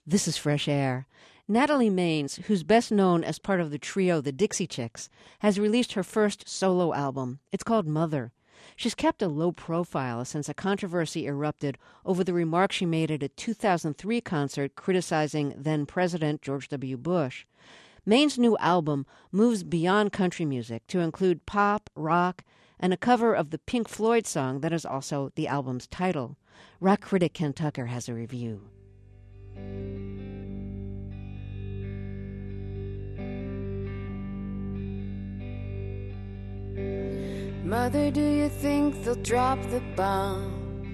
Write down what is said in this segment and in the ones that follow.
This is Fresh Air. Natalie Maines, who's best known as part of the trio The Dixie Chicks, has released her first solo album. It's called Mother. She's kept a low profile since a controversy erupted over the remarks she made at a 2003 concert criticizing then-President George W. Bush. Maines' new album moves beyond country music to include pop, rock, and a cover of the Pink Floyd song that is also the album's title. Rock critic Ken Tucker has a review. Mother, do you think they'll drop the bomb?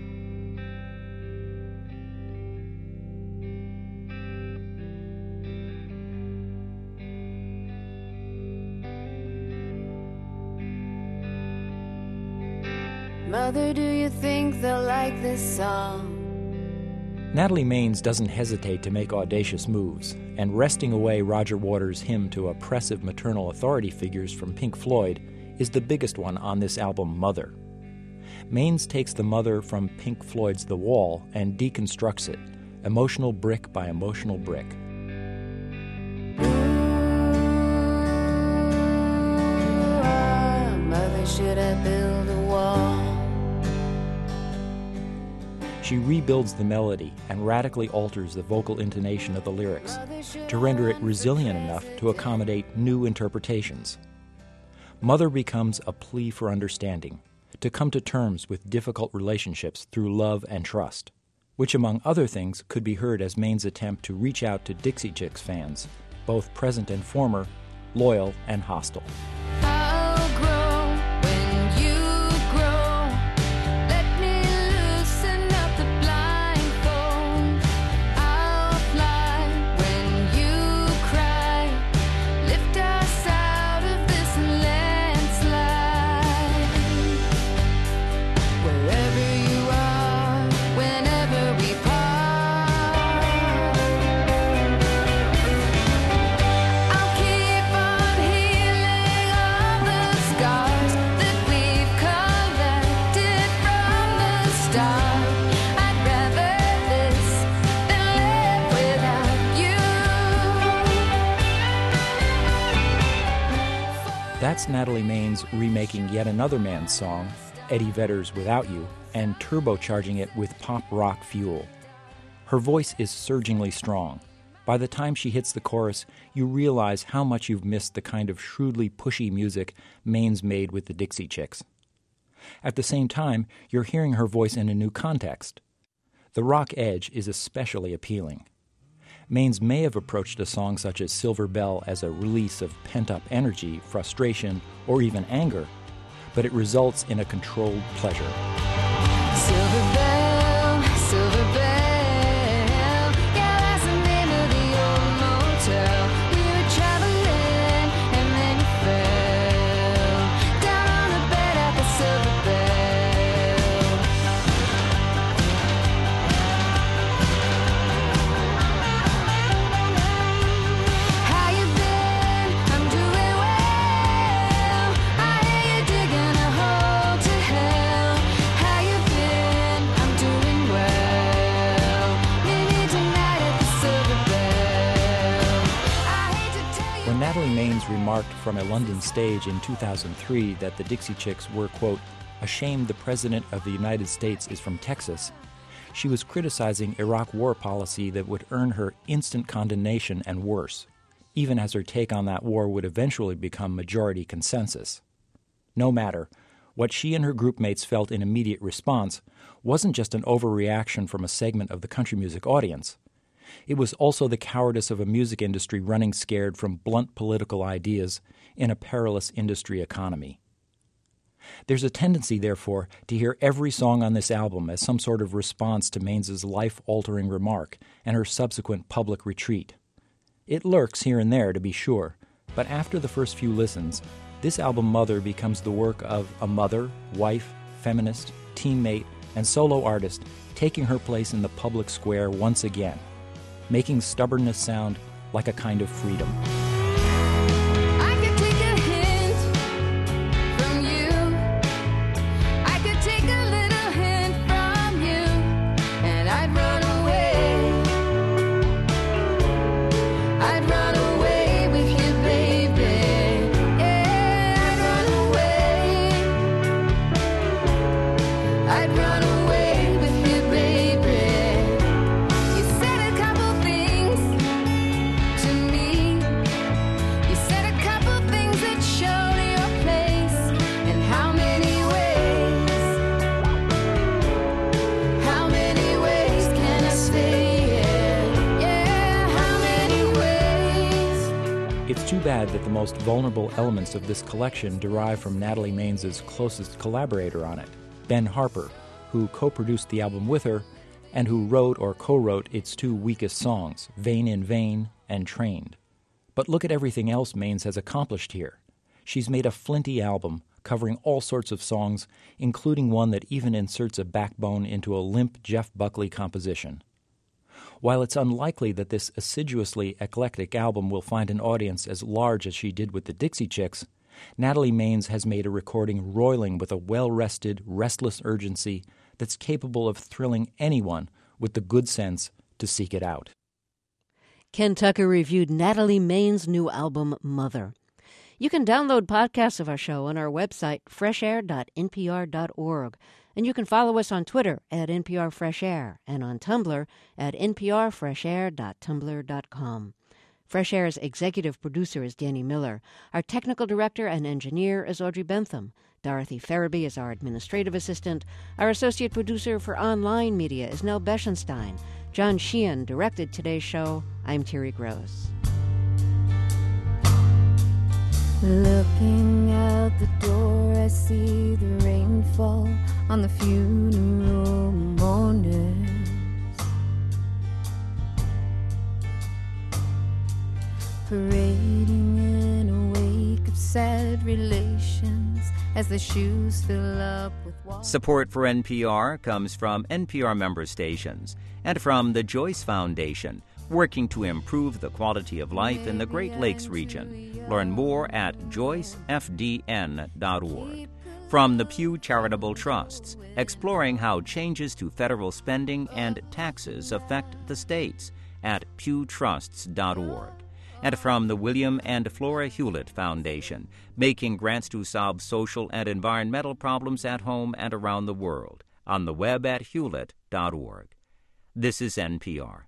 Mother, do you think they'll like this song? Natalie Maines doesn't hesitate to make audacious moves, and wresting away Roger Waters' hymn to oppressive maternal authority figures from Pink Floyd is the biggest one on this album, Mother. Maines takes the mother from Pink Floyd's The Wall and deconstructs it, emotional brick by emotional brick. Mother, should I build a wall? She rebuilds the melody and radically alters the vocal intonation of the lyrics to render it resilient enough to accommodate new interpretations. Mother becomes a plea for understanding, to come to terms with difficult relationships through love and trust, which among other things could be heard as Maines' attempt to reach out to Dixie Chicks fans, both present and former, loyal and hostile. That's Natalie Maines remaking yet another man's song, Eddie Vedder's Without You, and turbocharging it with pop rock fuel. Her voice is surgingly strong. By the time she hits the chorus, you realize how much you've missed the kind of shrewdly pushy music Maines made with the Dixie Chicks. At the same time, you're hearing her voice in a new context. The rock edge is especially appealing. Maines may have approached a song such as Silver Bell as a release of pent-up energy, frustration, or even anger, but it results in a controlled pleasure. Silver Bell, Silver Bell. Natalie Maines remarked from a London stage in 2003 that the Dixie Chicks were, quote, ashamed the President of the United States is from Texas. She was criticizing Iraq war policy that would earn her instant condemnation and worse, even as her take on that war would eventually become majority consensus. No matter, what she and her groupmates felt in immediate response wasn't just an overreaction from a segment of the country music audience. It was also the cowardice of a music industry running scared from blunt political ideas in a perilous industry economy. There's a tendency, therefore, to hear every song on this album as some sort of response to Maines' life-altering remark and her subsequent public retreat. It lurks here and there, to be sure, but after the first few listens, this album Mother becomes the work of a mother, wife, feminist, teammate, and solo artist taking her place in the public square once again, making stubbornness sound like a kind of freedom. I could take a hint from you. I could take a little hint from you, and I'd run away. too bad that the most vulnerable elements of this collection derive from Natalie Maines' closest collaborator on it, Ben Harper, who co-produced the album with her and who wrote or co-wrote its two weakest songs, Vain in Vain and Trained. But look at everything else Maines has accomplished here. She's made a flinty album covering all sorts of songs, including one that even inserts a backbone into a limp Jeff Buckley composition. While it's unlikely that this assiduously eclectic album will find an audience as large as she did with the Dixie Chicks, Natalie Maines has made a recording roiling with a well-rested, restless urgency that's capable of thrilling anyone with the good sense to seek it out. Ken Tucker reviewed Natalie Maines' new album, Mother. You can download podcasts of our show on our website, freshair.npr.org. And you can follow us on Twitter at NPRFreshAir and on Tumblr at nprfreshair.tumblr.com. Fresh Air's executive producer is Danny Miller. Our technical director and engineer is Audrey Bentham. Dorothy Farabee is our administrative assistant. Our associate producer for online media is Nell Beschenstein. John Sheehan directed today's show. I'm Terry Gross. Looking out the door, I see the rain fall on the funeral mourners, parading in a wake of sad relations as the shoes fill up with water. Support for NPR comes from NPR member stations and from the Joyce Foundation, working to improve the quality of life in the Great Lakes region. Learn more at joycefdn.org. From the Pew Charitable Trusts, exploring how changes to federal spending and taxes affect the states at pewtrusts.org. And from the William and Flora Hewlett Foundation, making grants to solve social and environmental problems at home and around the world, on the web at hewlett.org. This is NPR.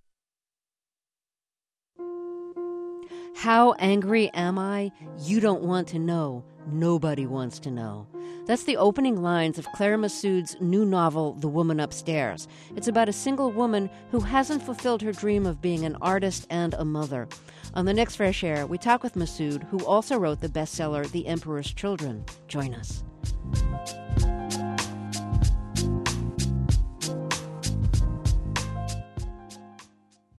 How angry am I? You don't want to know. Nobody wants to know. That's the opening lines of Claire Massoud's new novel, The Woman Upstairs. It's about a single woman who hasn't fulfilled her dream of being an artist and a mother. On the next Fresh Air, we talk with Massoud, who also wrote the bestseller The Emperor's Children. Join us.